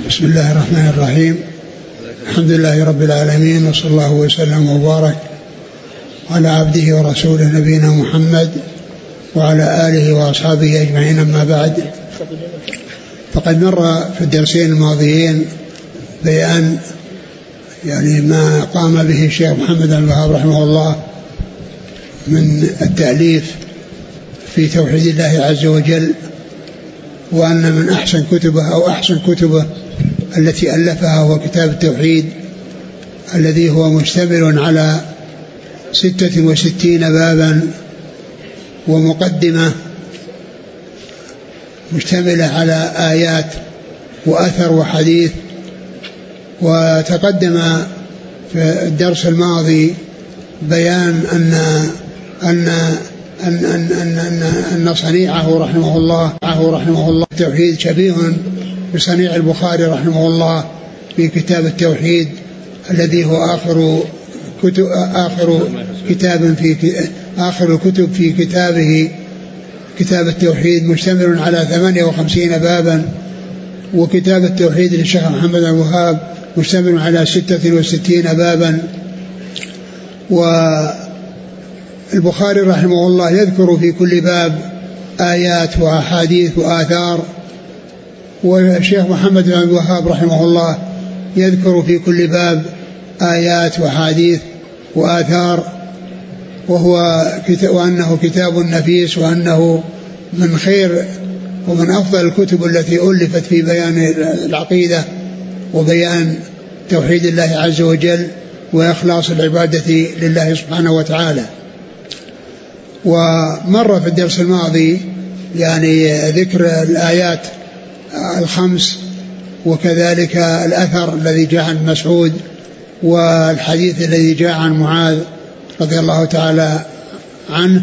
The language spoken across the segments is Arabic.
بسم الله الرحمن الرحيم. الحمد لله رب العالمين، وصلى الله وسلم وبارك على عبده ورسوله نبينا محمد وعلى آله وأصحابه أجمعين. أما بعد، فقد مر في الدرسين الماضيين بيان ما قام به الشيخ محمد بن عبد الوهاب رحمه الله من التأليف في توحيد الله عز وجل، وأن من أحسن كتبه أو أحسن كتبه التي ألفها هو كتاب التوحيد الذي هو مشتمل على 66 بابا ومقدمة مشتملة على آيات وأثر وحديث. وتقدم في الدرس الماضي بيان أن صنيعه رحمه الله التوحيد شبيه بصنيع البخاري رحمه الله في كتاب التوحيد الذي هو آخر الكتب في كتابه كتاب التوحيد، مشتمل على 58 بابا. وكتاب التوحيد للشيخ محمد بن عبد الوهاب مشتمل على 66 بابا. والبخاري رحمه الله يذكر في كل باب آيات وأحاديث وآثار، والشيخ محمد بن عبد الوهاب رحمه الله يذكر في كل باب آيات وأحاديث وآثار، وأنه كتاب نفيس، وأنه من خير ومن أفضل الكتب التي ألفت في بيان العقيدة وبيان توحيد الله عز وجل وإخلاص العبادة لله سبحانه وتعالى. ومر في الدرس الماضي ذكر الآيات الخمس، وكذلك الأثر الذي جاء عن مسعود، والحديث الذي جاء عن معاذ رضي الله تعالى عنه.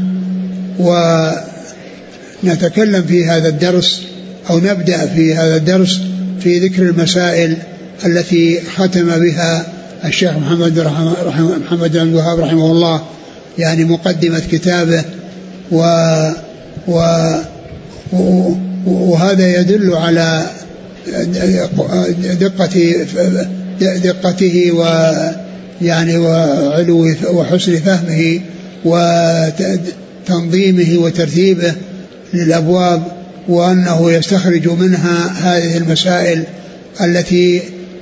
ونتكلم في هذا الدرس أو نبدأ في هذا الدرس في ذكر المسائل التي ختم بها الشيخ محمد بن عبد الوهاب رحمه الله مقدمة كتابه. وهذا يدل على دقته وعلو وحسن فهمه وتنظيمه وترتيبه للأبواب، وأنه يستخرج منها هذه المسائل التي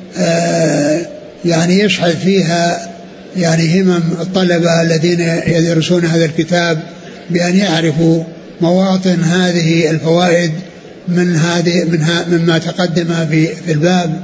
يشحذ فيها همم الطلبة الذين يدرسون هذا الكتاب بأن يعرفوا مواطن هذه الفوائد مما تقدم في الباب.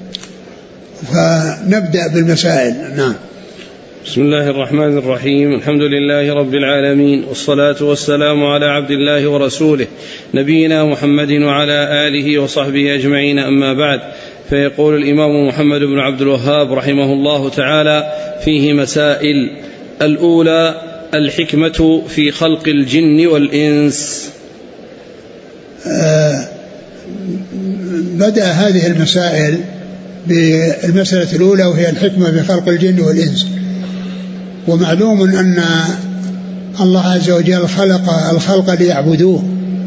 فنبدأ بالمسائل. نعم. بسم الله الرحمن الرحيم. الحمد لله رب العالمين، والصلاة والسلام على عبد الله ورسوله نبينا محمد وعلى آله وصحبه أجمعين. أما بعد، فيقول الإمام محمد بن عبد الوهاب رحمه الله تعالى فيه مسائل. الأولى: الحكمة في خلق الجن والإنس. بدأ هذه المسائل بالمسألة الأولى، وهي الحكمة في خلق الجن والإنس. ومعلوم أن الله عز وجل خلق الخلق ليعبدوه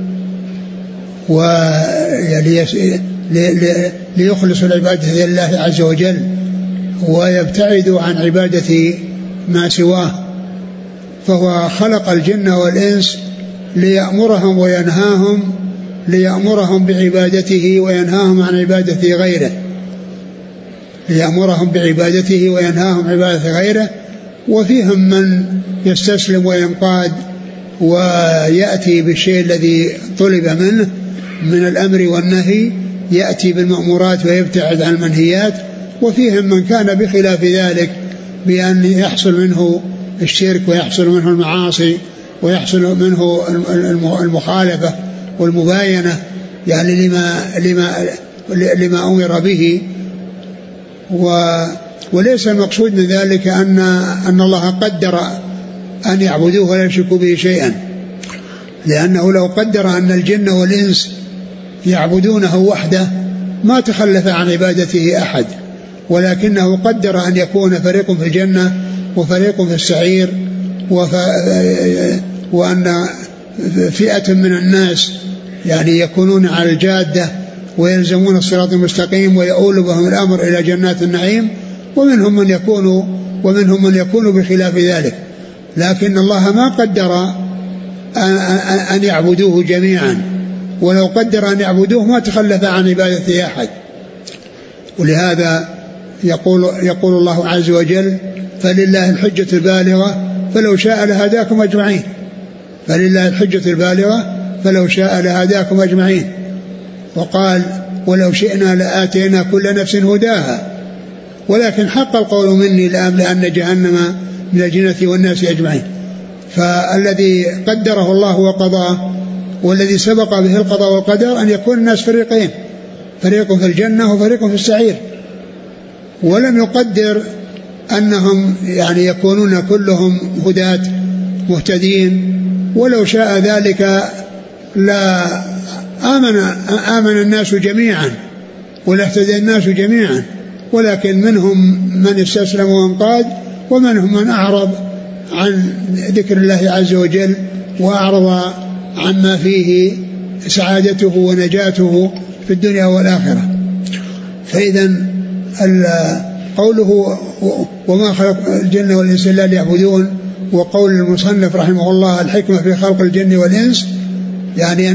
ليخلصوا العبادة لله عز وجل ويبتعدوا عن عبادة ما سواه. فهو خلق الجن والإنس ليأمرهم بعبادته وينهاهم عن عبادة غيره، وفيهم من يستسلم وينقاد ويأتي بالشيء الذي طلب منه من الأمر والنهي، يأتي بالمأمورات ويبتعد عن المنهيات. وفيهم من كان بخلاف ذلك، بأن يحصل منه الشرك ويحصل منه المعاصي ويحصل منه المخالفة والمباينة لما أمر به. وليس المقصود من ذلك أن الله قدر أن يعبدوه ولا يشركوا به شيئا، لأنه لو قدر أن الجن والإنس يعبدونه وحده ما تخلف عن عبادته أحد، ولكنه قدر أن يكون فريق في الجنة وفريق في السعير، وأن فئة من الناس يكونون على الجادة ويلزمون الصراط المستقيم ويؤول بهم الأمر إلى جنات النعيم، ومنهم من يكون بخلاف ذلك، لكن الله ما قدر أن يعبدوه جميعا، ولو قدر أن يعبدوه ما تخلف عن عبادة أحد. ولهذا يقول الله عز وجل: فلله الحجة البالغة فلو شاء لهداكم أجمعين. فلله الحجة البالغة فلو شاء لهداكم أجمعين. وقال: ولو شئنا لآتينا كل نفس هداها ولكن حق القول مني لأملأن جهنم من الجنة والناس أجمعين. فالذي قدره الله وقضاه والذي سبق به القضاء والقدر أن يكون الناس فريقين، فريق في الجنة وفريق في السعير، ولم يقدر أنهم يعني يكونون كلهم هداة مهتدين. ولو شاء ذلك لا آمن الناس جميعا ولا اهتدى الناس جميعا، ولكن منهم من استسلم وانقاد، ومنهم من أعرض عن ذكر الله عز وجل وأعرض عما فيه سعادته ونجاته في الدنيا والآخرة. فإذا قوله وما خلق الجن والإنس إلا ليعبدون، وقول المصنف رحمه الله الحكمة في خلق الجن والإنس يعني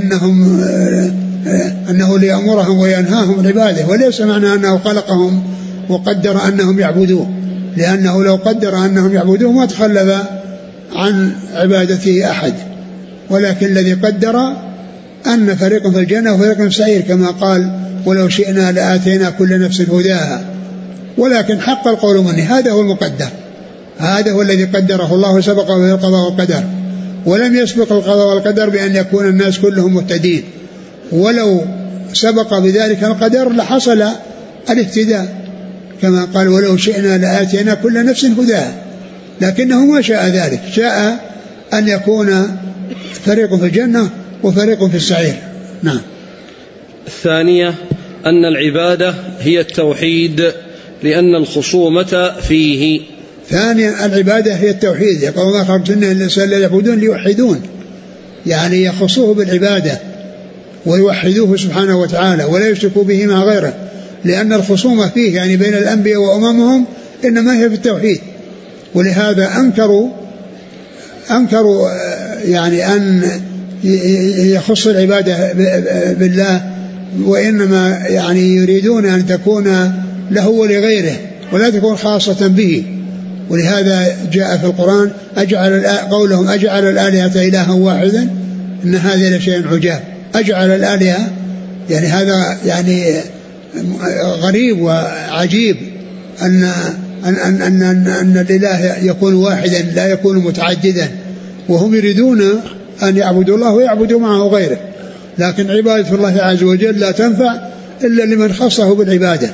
أنه ليأمرهم وينهاهم عباده، وليس معنى أنه خلقهم وقدر أنهم يعبدوه، لأنه لو قدر أنهم يعبدوه ما تخلف عن عبادته أحد، ولكن الذي قدر أن فريق في الجنة وفريق في السعير، كما قال: ولو شئنا لآتينا كل نفس هداها ولكن حق القول مني. هذا هو المقدر، هذا هو الذي قدره الله وسبق به القضاء والقدر، ولم يسبق القضاء والقدر بأن يكون الناس كلهم مهتدين، ولو سبق بذلك القدر لحصل الاهتداء، كما قال: ولو شئنا لآتينا كل نفس هداها، لكنه ما شاء ذلك، شاء أن يكون فريق في الجنة وفريق في السعير. نعم. الثانية أن العبادة هي التوحيد لأن الخصومة فيه. ثانيا العبادة هي التوحيد، يقول: ما خلقت الجن والإنس إلا ليعبدون ليوحدون، يعني يخصوه بالعبادة ويوحدوه سبحانه وتعالى ولا يشركوا به مع غيره، لأن الخصومة فيه يعني بين الأنبياء وأممهم إنما هي في التوحيد. ولهذا أنكروا يعني أن يخص العبادة بالله، وإنما يعني يريدون أن تكون له ولغيره ولا تكون خاصة به. ولهذا جاء في القرآن قولهم: أجعل الآلهة إلها واحدا إن هذا لشيء عجاب. أجعل الآلهة يعني هذا يعني غريب وعجيب أن الإله يكون واحدا لا يكون متعددا، وهم يريدون أن يعبدوا الله ويعبدوا معه غيره، لكن عبادة الله عز وجل لا تنفع إلا لمن خصه بالعبادة،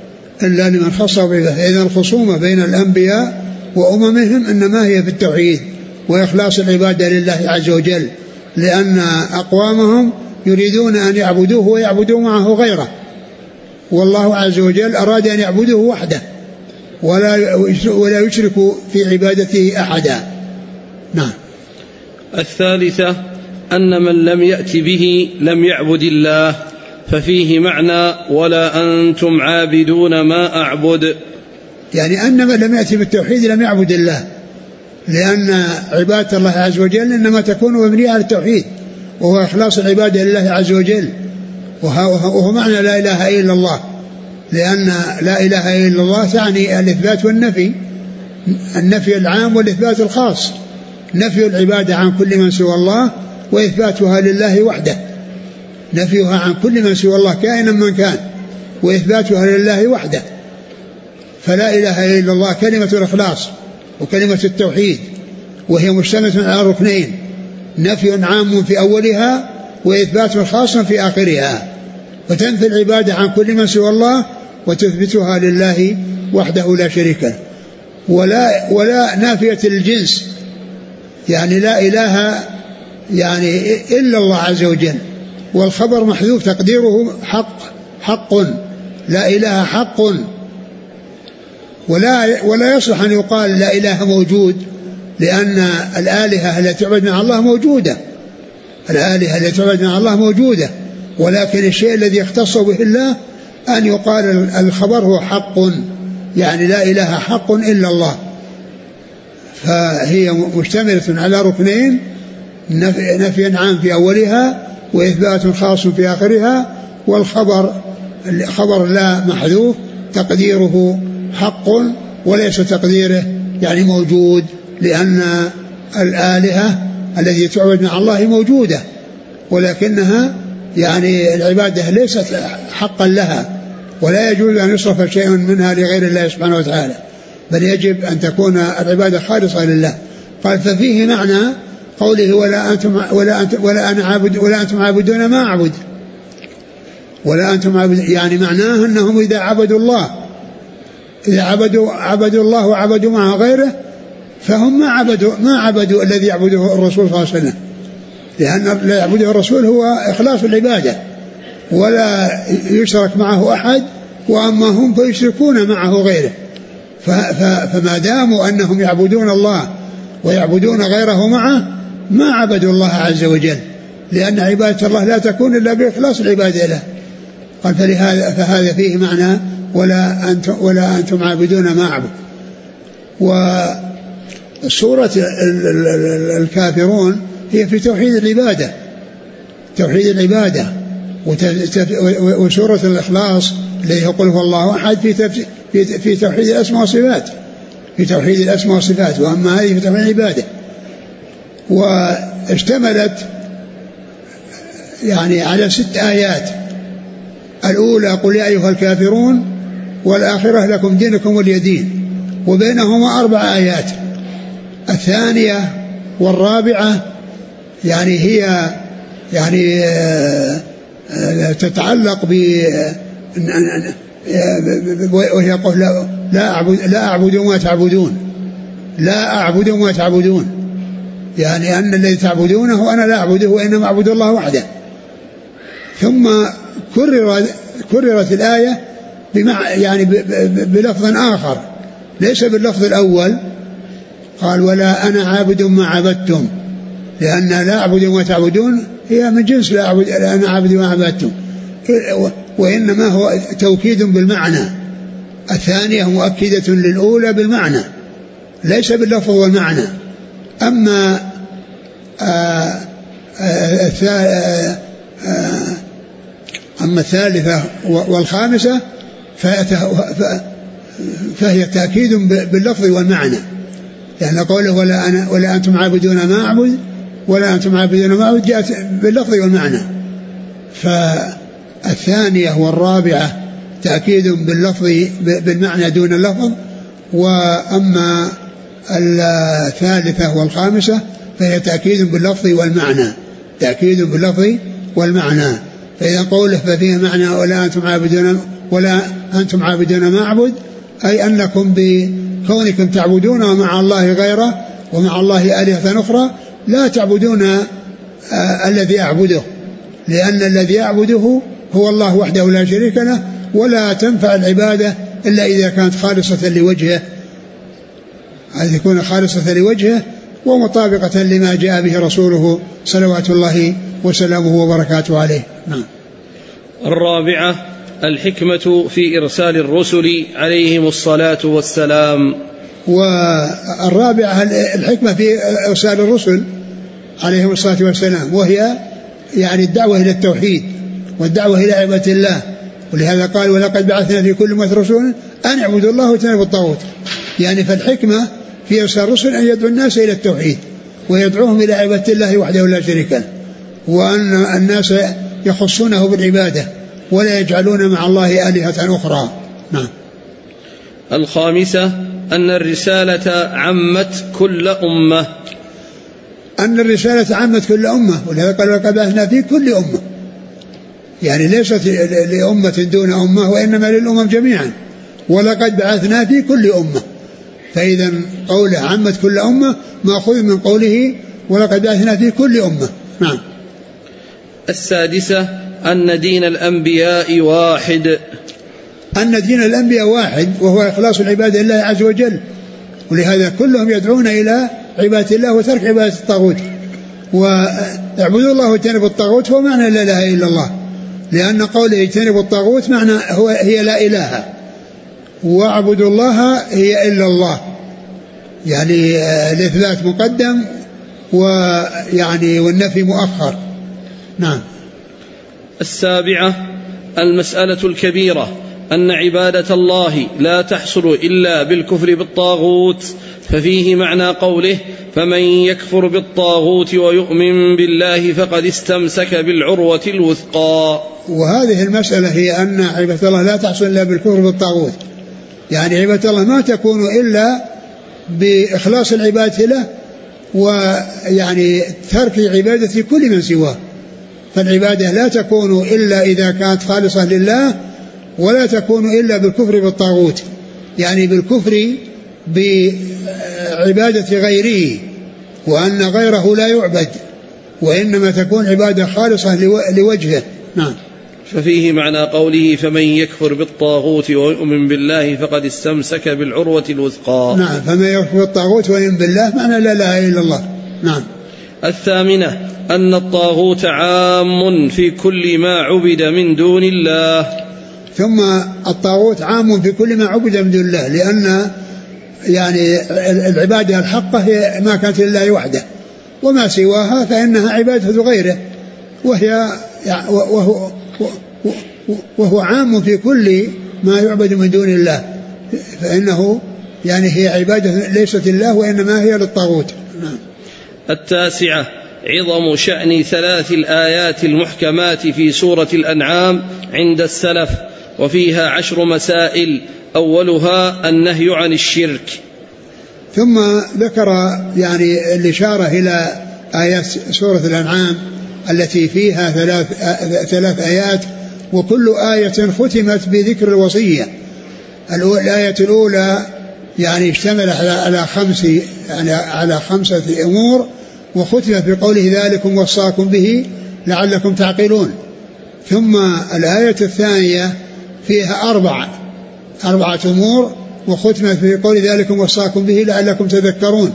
إذن الخصومة بين الأنبياء وأممهم إنما هي في التوحيد وإخلاص العبادة لله عز وجل، لأن أقوامهم يريدون أن يعبدوه ويعبدوا معه غيره، والله عز وجل أراد أن يعبدوه وحده ولا يشركوا في عبادته أحدا. نعم. الثالثة أن من لم يأت به لم يعبد الله، ففيه معنى: ولا أنتم عابدون ما أعبد، يعني أن من لم يأتي بالتوحيد لم يعبد الله، لأن عبادة الله عز وجل إنما تكون مبنية على التوحيد وهو إخلاص العبادة لله عز وجل، وهو معنى لا إله إلا الله، لأن لا إله إلا الله تعني الإثبات والنفي، النفي العام والإثبات الخاص، نفي العبادة عن كل من سوى الله وإثباتها لله وحده، نفيها عن كل من سوى الله كائنا من كان وإثباتها لله وحده. فلا إله إلا الله كلمة الإخلاص وكلمة التوحيد، وهي مشتملة على ركنين: نفي عام في أولها وإثبات خاص في آخرها، فتنفي العبادة عن كل من سوى الله وتثبتها لله وحده لا شريك له. ولا نافية الجنس، يعني لا إله يعني إلا الله عز وجل، والخبر محذوف تقديره حق، لا إله حق، ولا يصلح أن يقال لا إله موجود، لأن الآلهة التي تعبد مع الله موجودة، الآلهة التي تعبد مع الله موجودة، ولكن الشيء الذي يختص به الله أن يقال الخبر هو حق، يعني لا إله حق إلا الله. فهي مشتملة على ركنين: نفي عام في أولها وإثبات خاص في آخرها، والخبر خبر لا محذوف تقديره حق، وليس تقديره يعني موجود، لأن الآلهة التي تعبد مع الله موجودة، ولكنها يعني العبادة ليست حقا لها، ولا يجوز أن يصرف شيء منها لغير الله سبحانه وتعالى، بل يجب أن تكون العبادة خالصة لله. قال: ففيه معنى قوله ولا أنتم عابدون ما أعبد. ولا أنتم عابدون يعني معناه أنهم إذا عبدوا الله، إذا عبدوا الله وعبدوا معه غيره، فهم ما عبدوا الذي يعبده الرسول صلى الله عليه وسلم، لأن لا يعبده الرسول هو إخلاص العبادة، ولا يشرك معه أحد، وأما هم فيشركون معه غيره. فما داموا أنهم يعبدون الله ويعبدون غيره معه، ما عبدوا الله عز وجل، لأن عبادة الله لا تكون إلا بإخلاص العبادة له. قال: فهذا فيه معنى ولا أنتم عابدون ما أعبد. وسورة الكافرون هي في توحيد العبادة، وسورة الإخلاص الذي يقول هو الله أحد في توحيد الأسماء والصفات، وأما هذه في توحيد العبادة. واشتملت يعني على 6 آيات: الأولى قل يا أيها الكافرون، والآخرة لكم دينكم ولي دين، وبينهما 4 آيات. الثانية والرابعة يعني هي يعني تتعلق وهي قول لا أعبد ما تعبدون، يعني أن الذي تعبدونه أنا لا أعبده، وإنما أعبد الله وحده. ثم كررت الآية يعني بلفظ آخر ليس باللفظ الأول، قال: ولا أنا عابد ما عبدتم، لأن لا أعبد ما تعبدون هي من جنس لا أنا عابد ما عبدتم، وإنما هو توكيد بالمعنى. الثانية مؤكدة للأولى بالمعنى ليس باللفظ والمعنى. أما الثالثة والخامسة فهي تأكيد باللفظ والمعنى، يعني قوله ولا أنتم عابدون ما أعبد ولا أنتم عابدون ما أعبد جاءت باللفظ والمعنى. فالثانية والرابعة تأكيد باللفظ بالمعنى دون اللفظ، وأما الثالثة والخامسة فهي تأكيد باللفظ والمعنى. فإذا قوله ففيه معنى ولا أنتم عابدون ما أعبد، أي أنكم بكونكم تعبدون مع الله غيره ومع الله آلهة أخرى لا تعبدون الذي أعبده، لأن الذي أعبده هو الله وحده لا شريك له، ولا تنفع العبادة إلا إذا كانت خالصة لوجهه، أن تكون خالصة لوجهه ومطابقة لما جاء به رسوله صلوات الله وسلامه وبركاته عليه. نعم. الرابعة الحكمة في إرسال الرسل عليهم الصلاة والسلام. والرابعة الحكمة في إرسال الرسل عليهم الصلاة والسلام، وهي يعني الدعوة إلى التوحيد والدعوة إلى عبادة الله، ولهذا قال: ولقد بعثنا في كل أمة رسولا أن اعبدوا الله واجتنبوا الطاغوت. يعني فالحكمة في إرسال الرسل أن يدعو الناس إلى التوحيد ويدعوهم إلى عبادة الله وحده لا شريك له، وأن الناس يخصونه بالعبادة ولا يجعلون مع الله آلهة أخرى. نعم. الخامسة أن الرسالة عمت كل أمة، ولهذا قال: لقد بعثنا في كل أمة، يعني ليست لأمة دون أمة، وإنما للأمم جميعا، ولقد بعثنا في كل أمة. فإذا قوله عمت كل أمة مأخوذ من قوله ولقد بعثنا في كل أمة. نعم. السادسة أن دين الأنبياء واحد، وهو إخلاص العبادة لله عز وجل، ولهذا كلهم يدعون إلى عبادة الله وترك عبادة الطاغوت، واعبدوا الله واجتنبوا الطاغوت هو معنى لا إله إلا الله. لأن قوله اجتنبوا الطاغوت معنى هي لا إله، واعبدوا الله هي إلا الله، يعني الإثبات مقدم ويعني والنفي مؤخر. نعم. السابعة المسألة الكبيرة أن عبادة الله لا تحصل إلا بالكفر بالطاغوت، ففيه معنى قوله فمن يكفر بالطاغوت ويؤمن بالله فقد استمسك بالعروة الوثقى. وهذه المسألة هي أن عبادة الله لا تحصل إلا بالكفر بالطاغوت، يعني عبادة الله ما تكون إلا بإخلاص العبادة له ويعني ترك عبادة كل من سواه. فالعبادة لا تكون إلا إذا كانت خالصة لله، ولا تكون إلا بالكفر بالطاغوت، يعني بالكفر بعبادة غيره، وأن غيره لا يعبد، وإنما تكون عبادة خالصة لوجهه. نعم. ففيه معنى قوله فمن يكفر بالطاغوت ويؤمن بالله فقد استمسك بالعروة الوثقى. نعم. فمن يكفر بالطاغوت ويؤمن بالله معنى لا إله إلا الله. نعم. الثامنة أن الطاغوت عام في كل ما عبد من دون الله. ثم الطاغوت عام في كل ما عبد من دون الله، لأن يعني العبادة الحقة هي ما كانت لله وحده، وما سواها فإنها عبادة غيره، وهو عام في كل ما يعبد من دون الله، فإنه يعني هي عبادة ليست لله وإنما هي للطاغوت. نعم. التاسعة عظم شأن 3 الآيات المحكمات في سورة الأنعام عند السلف، وفيها 10 مسائل، أولها النهي عن الشرك. ختم ذكر يعني الإشارة إلى آيات سورة الأنعام التي فيها 3 آيات، وكل آية ختمت بذكر الوصية. الآية الأولى يعني اشتمل على 5 أمور، وختمت بقوله ذلكم وصاكم به لعلكم تعقلون. ثم الآية الثانية فيها 4 أمور، وختمت بقول ذلكم وصاكم به لعلكم تذكرون.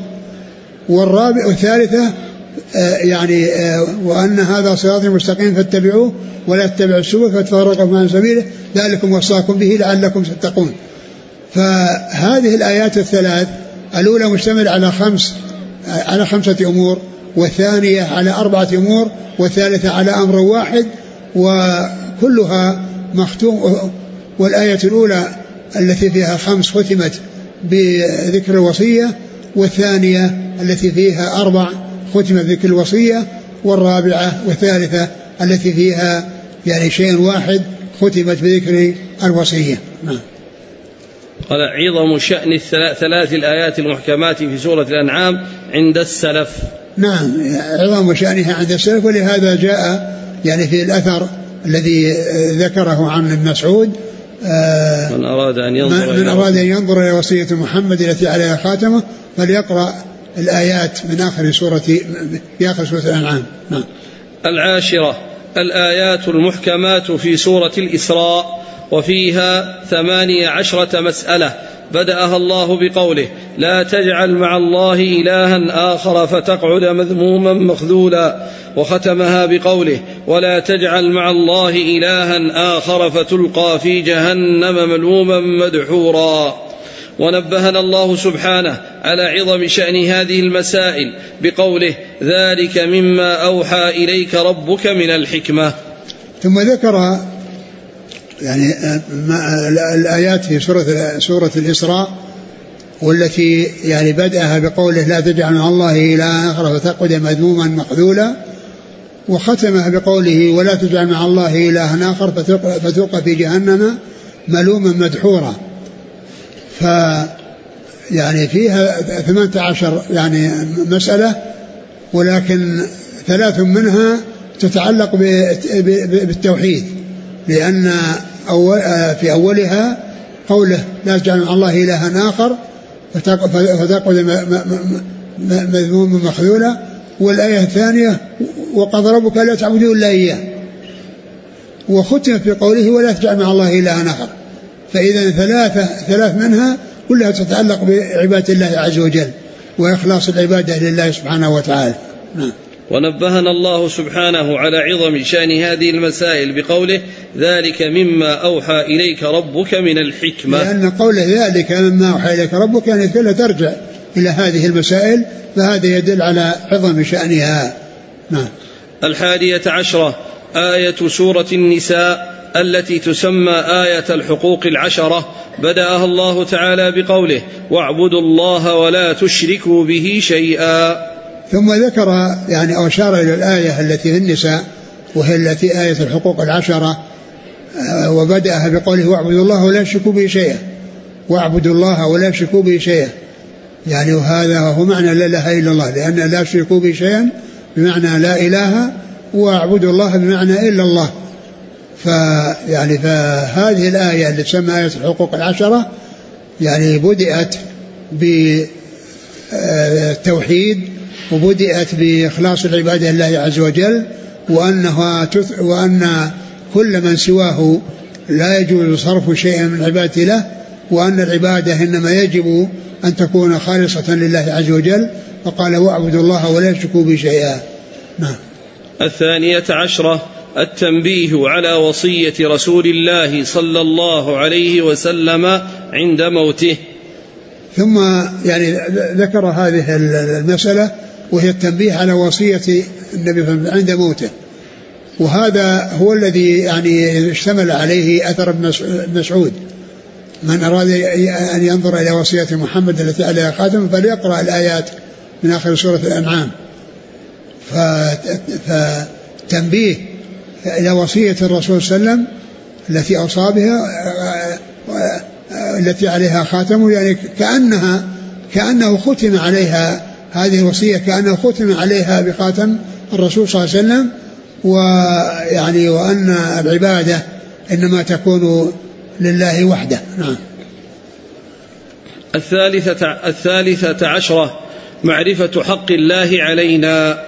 والثالثة يعني وأن هذا صراطي مستقيم فاتبعوه ولا تتبعوا السبل فتفرق بكم عن سبيله ذلكم وصاكم به لعلكم تتقون. فهذه الآيات الثلاث الأولى مشتمل على 5 أمور، والثانية على 4 أمور، والثالثة على أمر واحد، وكلها مختوم. والآية الأولى التي فيها 5 ختمت بذكر الوصية، والثانية التي فيها 4 ختمت بذكر الوصية، والرابعة والثالثة التي فيها يعني شيء واحد ختمت بذكر الوصية. نعم. قال عظم شأن 3 الآيات المحكمات في سورة الأنعام عند السلف. نعم، عظم شأنها عند السلف، ولهذا جاء يعني في الأثر الذي ذكره عن ابن مسعود من أراد أن ينظر إلى وصية محمد التي عليها خاتمه فليقرأ الآيات من آخر سورة الأنعام. نعم. العاشرة الآيات المحكمات في سورة الإسراء، وفيها 18 مسألة، بدأها الله بقوله لا تجعل مع الله إلها آخر فتقعد مذموما مخذولا، وختمها بقوله ولا تجعل مع الله إلها آخر فتلقى في جهنم ملوما مدحورا. ونبهنا الله سبحانه على عظم شأن هذه المسائل بقوله ذلك مما أوحى إليك ربك من الحكمة. ثم ذكر يعني الآيات في سورة الإسراء، والتي يعني بدأها بقوله لا تجعل مع الله إلها آخر فتقعد مذموما مخذولا، وختمها بقوله ولا تجعل مع الله إلها آخر فتلقى في جهنم ملوما مدحورا. يعني فيها 18 يعني مسألة، ولكن 3 منها تتعلق بالتوحيد، لأن في أولها قوله لا تجعل مع الله إلها آخر فتقعد مذموما مخذولا، والآية الثانية وقضى ربك لا تعبدوا إلا إياه، وختمت بقوله ولا تجعل مع الله إلها آخر. فإذا 3 منها كلها تتعلق بعبادة الله عز وجل وإخلاص العبادة لله سبحانه وتعالى. نعم. ونبهنا الله سبحانه على عظم شأن هذه المسائل بقوله ذلك مما أوحى إليك ربك من الحكمة. لأن قوله ذلك مما أوحى إليك ربك يعني كلها ترجع إلى هذه المسائل، فهذا يدل على عظم شأنها. نعم. 11 آية سورة النساء التي تسمى آية الحقوق 10 بدأها الله تعالى بقوله واعبدوا الله ولا تشركوا به شيئا. ثم ذكر يعني أو أشار إلى الآية التي في النساء وهي التي آية الحقوق 10 وبدأها بقوله واعبدوا الله ولا تشركوا به شيئا. واعبدوا الله ولا تشركوا به شيئا يعني وهذا هو معنى لا إله إلا الله، لأن لا تشركوا به شيئا بمعنى لا إله، واعبدوا الله بمعنى إلا الله. فيعني فهذه الآية التي تسمى آية الحقوق 10 يعني بدأت بالتوحيد وبدأت بإخلاص العبادة لله عز وجل، وأن كل من سواه لا يجوز صرف شيء من عبادة له، وأن العبادة إنما يجب أن تكون خالصة لله عز وجل. فقال واعبدوا الله ولا تشركوا به شيئا. نعم. 12 التنبيه على وصية رسول الله صلى الله عليه وسلم عند موته. ثم يعني ذكر هذه المسألة وهي التنبيه على وصية النبي عند موته، وهذا هو الذي يعني اشتمل عليه أثر ابن مسعود: من أراد أن ينظر إلى وصية محمد التي عليها خاتم فليقرأ الآيات من آخر سورة الأنعام. فتنبيه إلى وصية الرسول صلى الله عليه وسلم التي أوصى بها التي عليها خاتم، يعني كأنه ختم عليها هذه الوصية، كأنه ختم عليها بخاتم الرسول صلى الله عليه وسلم، ويعني وأن العبادة إنما تكون لله وحده. نعم. 13 معرفة حق الله علينا.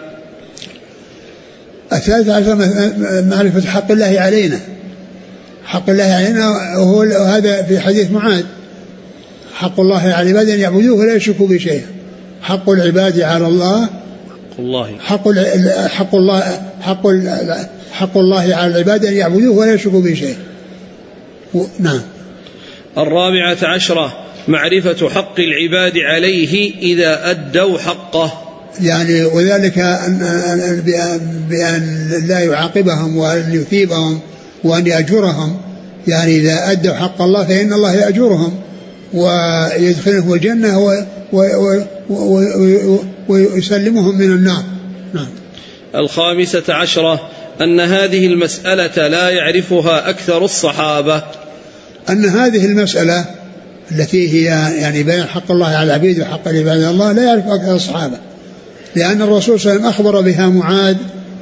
13 معرفة حق الله علينا. حق الله علينا وهو هذا في حديث معاذ: حق الله على العباد أن يعبدوه ولا يشركوا به شيئا. حق العباد على الله حق الله على العباد أن يعبدوه ولا يشركوا به شيئا. نعم. 14 معرفة حق العباد عليه إذا أدوا حقه، يعني وذلك بأن لا يعاقبهم وأن يثيبهم وأن يأجرهم، يعني إذا أدوا حق الله فإن الله يأجرهم ويدخلهم الجنة ويسلمهم من النار. نعم. 15 أن هذه المسألة لا يعرفها أكثر الصحابة. أن هذه المسألة التي هي يعني بين حق الله على العبيد وحق العباد على الله لا يعرف أكثر الصحابة، لأن الرسول صلى الله عليه وسلم أخبر بها معاذ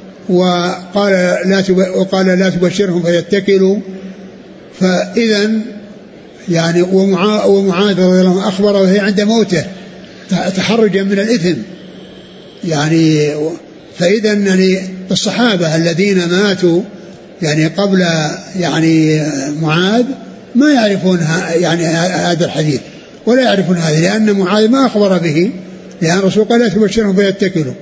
وقال لا تبشرهم فيتكلوا. فإذا يعني ومعاذ رضي الله عنه أخبر وهي عند موته تحرجا من الإثم، يعني فإذا يعني الصحابة الذين ماتوا يعني قبل يعني معاذ ما يعرفون يعني هذا الحديث ولا يعرفون هذا، لأن معاذ ما أخبر به، لأن الرسول قال لا تبشرهم فيتكلوا.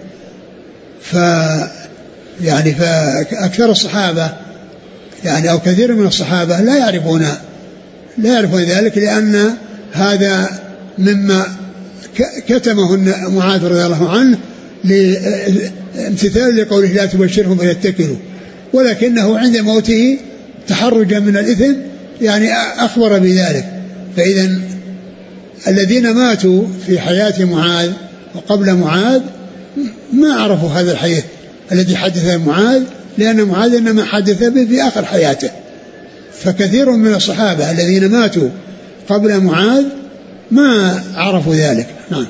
يعني فأكثر الصحابة يعني أو كثير من الصحابة لا يعرفون ذلك، لأن هذا مما كتمه معاذ رضي الله عنه لامتثال لقوله لا تبشرهم فيتكلوا، ولكنه عند موته تحرجا من الإثم يعني أخبر بذلك. فإذا الذين ماتوا في حياة معاذ وقبل معاذ ما عرفوا هذا الحديث الذي حدث معاذ، لأن معاذ إنما حدث به في آخر حياته. فكثير من الصحابة الذين ماتوا قبل معاذ ما عرفوا ذلك. نعم.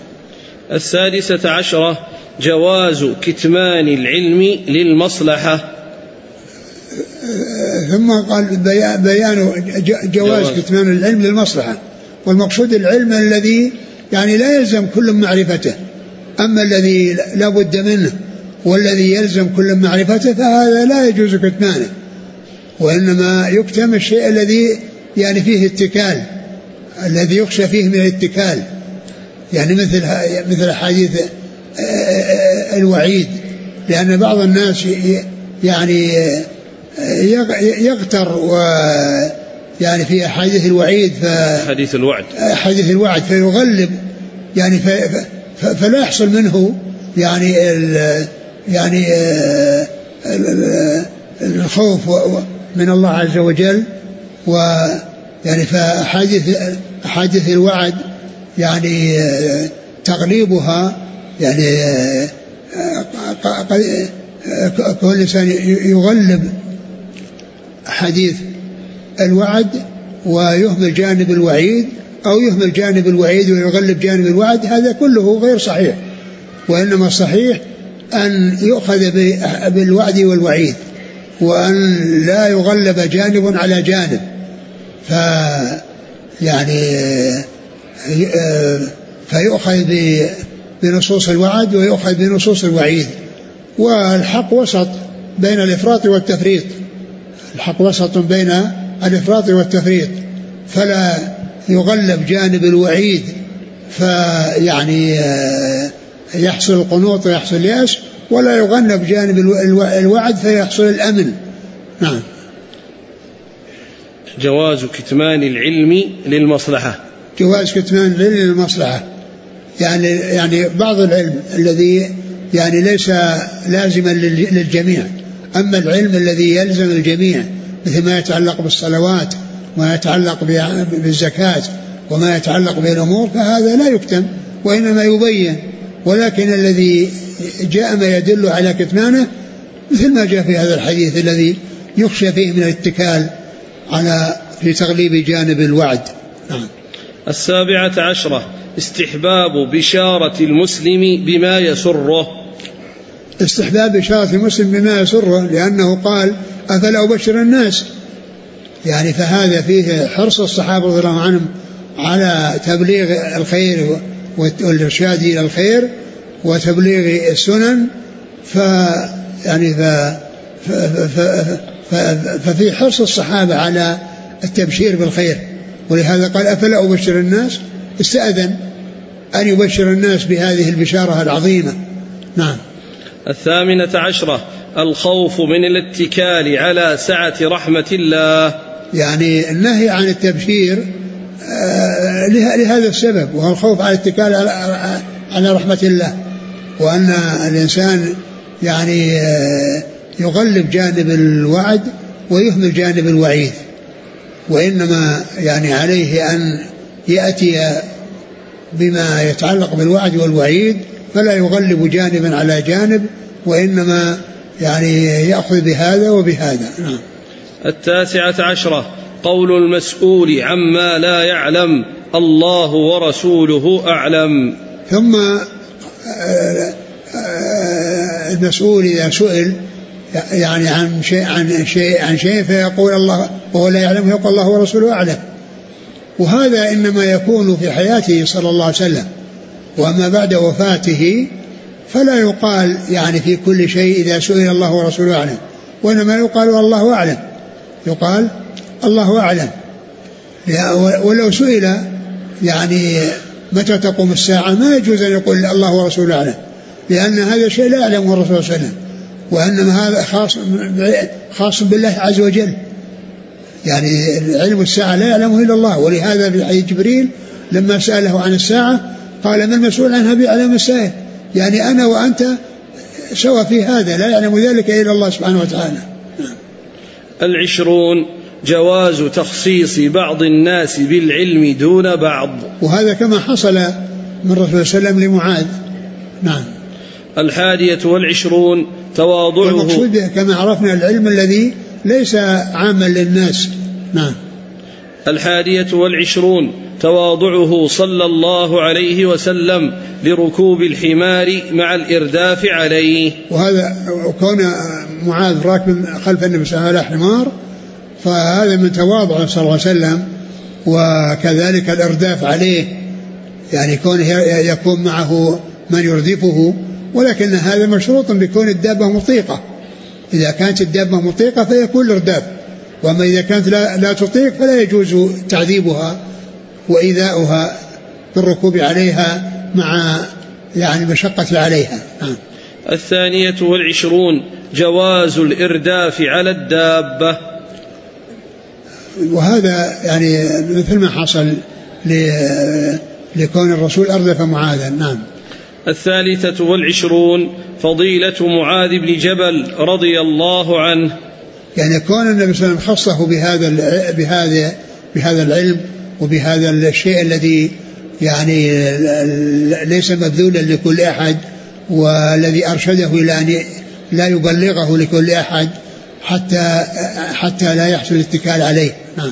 16 جواز كتمان العلم للمصلحة. ثم قال بيان جواز كتمان العلم للمصلحة، والمقصود العلم الذي يعني لا يلزم كل معرفته، أما الذي لا بد منه والذي يلزم كل معرفته فهذا لا يجوز كتمانه، وإنما يكتم الشيء الذي يعني فيه اتكال، الذي يخشى فيه من الاتكال، يعني مثل حديث الوعيد لأن بعض الناس يعني يغتر يعني في أحاديث الوعيد حديث الوعد فيغلب يعني فلا يحصل منه يعني الخوف من الله عز وجل. ويعني فأحاديث الوعد يعني تغليبها يعني كل إنسان يغلب حديث الوعد ويهمل جانب الوعيد، أو يهمل جانب الوعيد ويغلب جانب الوعد، هذا كله غير صحيح. وإنما الصحيح أن يؤخذ بالوعد والوعيد، وأن لا يغلب جانب على جانب، فيؤخذ بنصوص الوعد ويؤخذ بنصوص الوعيد. والحق وسط بين الإفراط والتفريط، الحق وسط بين الإفراط والتفريط، فلا يغلب جانب الوعيد فيعني يحصل القنوط ويحصل اليأس، ولا يغلب جانب الوعد فيحصل الأمن. نعم. جواز كتمان العلم للمصلحة. جواز كتمان العلم للمصلحة، يعني بعض العلم الذي يعني ليس لازما للجميع، أما العلم الذي يلزم الجميع مثل ما يتعلق بالصلوات وما يتعلق بالزكاة وما يتعلق بالأمور، فهذا لا يكتم وإنما يبين. ولكن الذي جاء ما يدل على كتمانه مثل ما جاء في هذا الحديث الذي يخشى فيه من الاتكال في تغليب جانب الوعد. نعم. 17 استحباب بشارة المسلم بما يسره. استحباب بشارة المسلم بما يسره، لأنه قال أفلا أبشر الناس، يعني فهذا فيه حرص الصحابة رضي الله عنهم على تبليغ الخير والإرشاد إلى الخير وتبليغ السنن، ففي حرص الصحابة على التبشير بالخير، ولهذا قال أفلا أبشر الناس، استأذن أن يبشر الناس بهذه البشارة العظيمة. نعم. 18 الخوف من الاتكال على سعة رحمة الله، يعني النهي عن التبشير لهذا السبب، وهو الخوف على الاتكال على رحمة الله، وأن الإنسان يعني يغلب جانب الوعد ويهمل جانب الوعيد، وإنما يعني عليه أن يأتي بما يتعلق بالوعد والوعيد، فلا يغلب جانبا على جانب، وإنما يعني يأخذ بهذا وبهذا. نعم. 19 قول المسؤول عما لا يعلم الله ورسوله أعلم. ثم المسؤول إذا سئل يعني عن شيء فيقول الله وهو لا يعلم، يقول الله ورسوله أعلم، وهذا إنما يكون في حياته صلى الله عليه وسلم، وأما بعد وفاته فلا يقال يعني في كل شيء إذا سئل الله ورسوله أعلم، وإنما يقال الله أعلم، يقال الله أعلم. ولو سئل يعني متى تقوم الساعة ما يجوز أن يقول الله ورسوله أعلم، لأن هذا شيء لا يعلمه الرسول صلى الله عليه وسلم، وإنما هذا خاص بالله عز وجل، يعني علم الساعة لا يعلمه إلا الله. ولهذا في حديث جبريل لما سأله عن الساعة قال ما المسؤول عنها بعلم السائل، يعني أنا وأنت سوى في هذا، لا يعلم ذلك إلا الله سبحانه وتعالى. 20 جواز تخصيص بعض الناس بالعلم دون بعض، وهذا كما حصل من رسول الله صلى الله عليه وسلم لمعاذ. نعم. 21 تواضعه، المقصود به كما عرفنا العلم الذي ليس عاما للناس. نعم. 21 تواضعه صلى الله عليه وسلم لركوب الحمار مع الإرداف عليه، وهذا كون معاذ راكب خلف النبي صلى الله عليه وسلم حمار، فهذا من تواضعه صلى الله عليه وسلم، وكذلك الإرداف عليه، يعني كونه يكون معه من يردفه، ولكن هذا مشروط بكون الدابة مطيقة، إذا كانت الدابة مطيقة فيكون الإرداف، وأما إذا كانت لا تطيق فلا يجوز تعذيبها وإيذاؤها بالركوب عليها مع يعني مشقة عليها. والعشرون جواز الإرداف على الدابة. وهذا يعني مثل ما حصل لكون الرسول أردف معاذا. نعم. 23 فضيلة معاذ بن جبل رضي الله عنه، يعني كون النبي صلى الله عليه وسلم خصه بهذا العلم وبهذا الشيء الذي يعني ليس مبذولا لكل أحد، والذي أرشده إلى أن لا يبلغه لكل أحد حتى لا يحصل الاتكال عليه.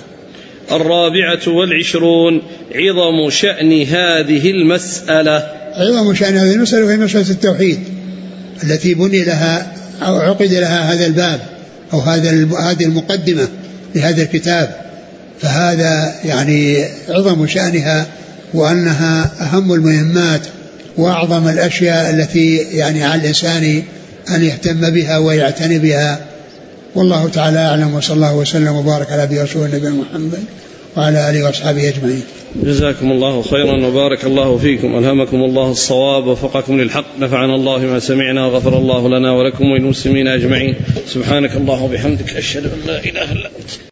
24 عظم شأن هذه المسألة. عظم شأن هذه المسألة وهي مسألة التوحيد التي بني لها أو عقد لها هذا الباب أو هذه المقدمة لهذا الكتاب، فهذا يعني عظم شأنها وأنها أهم المهمات وأعظم الأشياء التي يعني على الإنسان أن يهتم بها ويعتني بها. والله تعالى أعلم، وصلى الله وسلم وبارك على أبي رسول نبينا محمد وعلى آله وأصحابه أجمعين. جزاكم الله خيرا وبارك الله فيكم، ألهمكم الله الصواب ووفقكم للحق، نفعنا الله ما سمعنا وغفر الله لنا ولكم وللمسلمين أجمعين. سبحانك الله وبحمدك، أشهد أن لا إله إلا أنت.